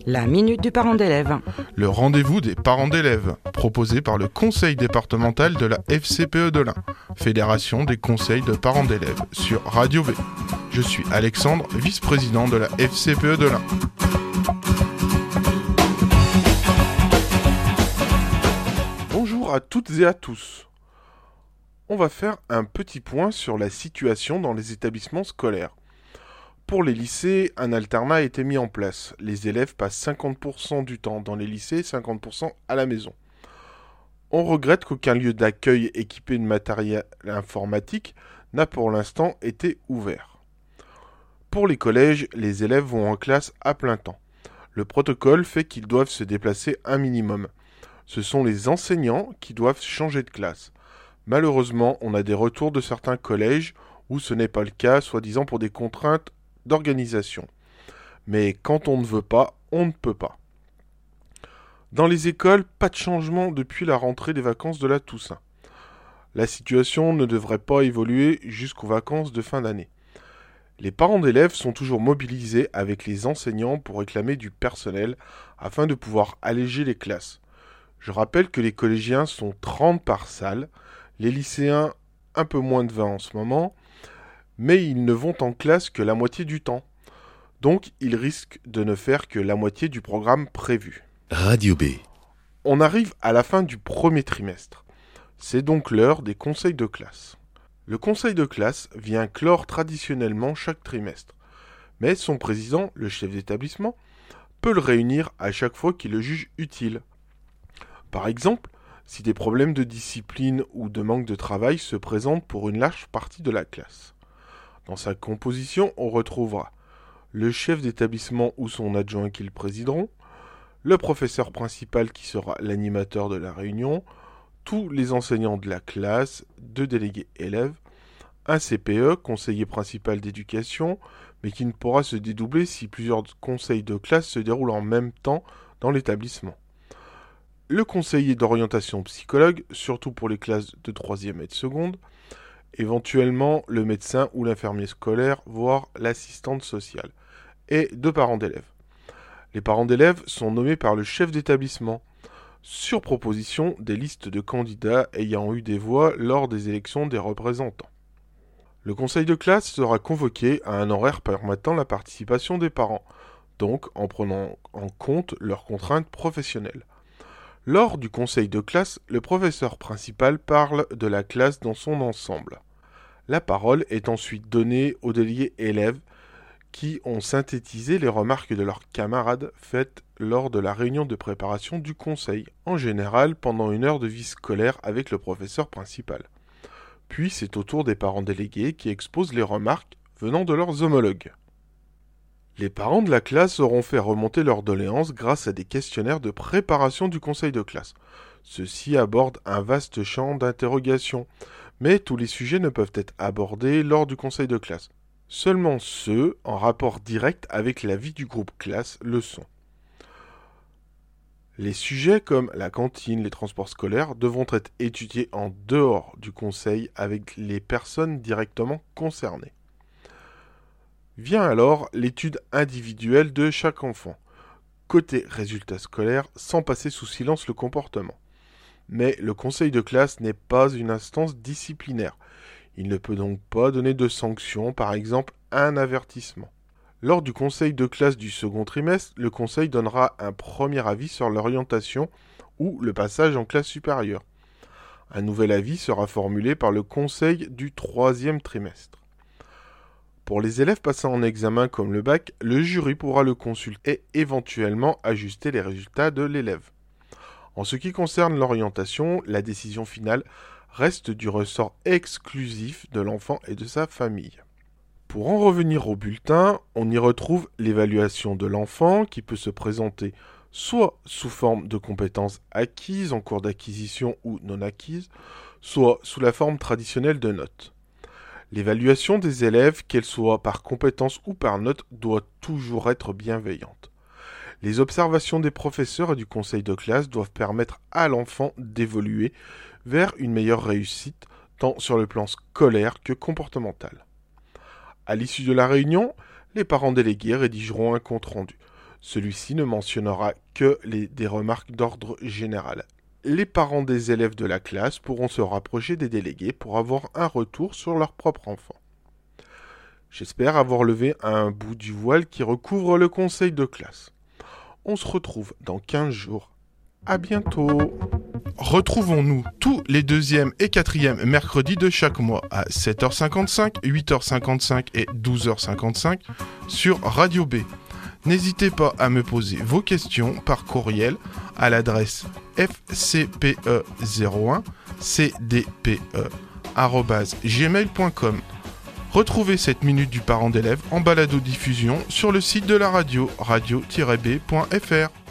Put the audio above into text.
La minute du parent d'élève. Le rendez-vous des parents d'élèves, proposé par le conseil départemental de la FCPE de l'Ain, Fédération des conseils de parents d'élèves, sur Radio B. Je suis Alexandre, vice-président de la FCPE de l'Ain. Bonjour à toutes et à tous. On va faire un petit point sur la situation dans les établissements scolaires. Pour les lycées, un alternat a été mis en place. Les élèves passent 50% du temps dans les lycées, 50% à la maison. On regrette qu'aucun lieu d'accueil équipé de matériel informatique n'a pour l'instant été ouvert. Pour les collèges, les élèves vont en classe à plein temps. Le protocole fait qu'ils doivent se déplacer un minimum. Ce sont les enseignants qui doivent changer de classe. Malheureusement, on a des retours de certains collèges où ce n'est pas le cas, soi-disant pour des contraintes d'organisation. Mais quand on ne veut pas, on ne peut pas. Dans les écoles, pas de changement depuis la rentrée des vacances de la Toussaint. La situation ne devrait pas évoluer jusqu'aux vacances de fin d'année. Les parents d'élèves sont toujours mobilisés avec les enseignants pour réclamer du personnel afin de pouvoir alléger les classes. Je rappelle que les collégiens sont 30 par salle, les lycéens un peu moins de 20 en ce moment, mais ils ne vont en classe que la moitié du temps. Donc, ils risquent de ne faire que la moitié du programme prévu. Radio B. On arrive à la fin du premier trimestre. C'est donc l'heure des conseils de classe. Le conseil de classe vient clore traditionnellement chaque trimestre. Mais son président, le chef d'établissement, peut le réunir à chaque fois qu'il le juge utile. Par exemple, si des problèmes de discipline ou de manque de travail se présentent pour une large partie de la classe. Dans sa composition, on retrouvera le chef d'établissement ou son adjoint qui le présideront, le professeur principal qui sera l'animateur de la réunion, tous les enseignants de la classe, 2 délégués élèves, un CPE, conseiller principal d'éducation, mais qui ne pourra se dédoubler si plusieurs conseils de classe se déroulent en même temps dans l'établissement. Le conseiller d'orientation psychologue, surtout pour les classes de 3e et de seconde, éventuellement le médecin ou l'infirmier scolaire, voire l'assistante sociale, et 2 parents d'élèves. Les parents d'élèves sont nommés par le chef d'établissement, sur proposition des listes de candidats ayant eu des voix lors des élections des représentants. Le conseil de classe sera convoqué à un horaire permettant la participation des parents, donc en prenant en compte leurs contraintes professionnelles. Lors du conseil de classe, le professeur principal parle de la classe dans son ensemble. La parole est ensuite donnée aux délégués élèves qui ont synthétisé les remarques de leurs camarades faites lors de la réunion de préparation du conseil, en général pendant une heure de vie scolaire avec le professeur principal. Puis c'est au tour des parents délégués qui exposent les remarques venant de leurs homologues. Les parents de la classe auront fait remonter leurs doléances grâce à des questionnaires de préparation du conseil de classe. Ceux-ci abordent un vaste champ d'interrogation, mais tous les sujets ne peuvent être abordés lors du conseil de classe. Seulement ceux en rapport direct avec la vie du groupe classe le sont. Les sujets comme la cantine, les transports scolaires devront être étudiés en dehors du conseil avec les personnes directement concernées. Vient alors l'étude individuelle de chaque enfant, côté résultats scolaires, sans passer sous silence le comportement. Mais le conseil de classe n'est pas une instance disciplinaire. Il ne peut donc pas donner de sanctions, par exemple un avertissement. Lors du conseil de classe du second trimestre, le conseil donnera un premier avis sur l'orientation ou le passage en classe supérieure. Un nouvel avis sera formulé par le conseil du troisième trimestre. Pour les élèves passant en examen comme le bac, le jury pourra le consulter et éventuellement ajuster les résultats de l'élève. En ce qui concerne l'orientation, la décision finale reste du ressort exclusif de l'enfant et de sa famille. Pour en revenir au bulletin, on y retrouve l'évaluation de l'enfant qui peut se présenter soit sous forme de compétences acquises en cours d'acquisition ou non acquises, soit sous la forme traditionnelle de notes. L'évaluation des élèves, qu'elle soit par compétence ou par note, doit toujours être bienveillante. Les observations des professeurs et du conseil de classe doivent permettre à l'enfant d'évoluer vers une meilleure réussite, tant sur le plan scolaire que comportemental. À l'issue de la réunion, les parents délégués rédigeront un compte-rendu. Celui-ci ne mentionnera que des remarques d'ordre général. Les parents des élèves de la classe pourront se rapprocher des délégués pour avoir un retour sur leur propre enfant. J'espère avoir levé un bout du voile qui recouvre le conseil de classe. On se retrouve dans 15 jours. À bientôt. Retrouvons-nous tous les 2e et 4e mercredis de chaque mois à 7h55, 8h55 et 12h55 sur Radio B. N'hésitez pas à me poser vos questions par courriel à l'adresse fcpe01cdpe@gmail.com. Retrouvez cette minute du parent d'élève en balado-diffusion sur le site de la radio, radio-b.fr.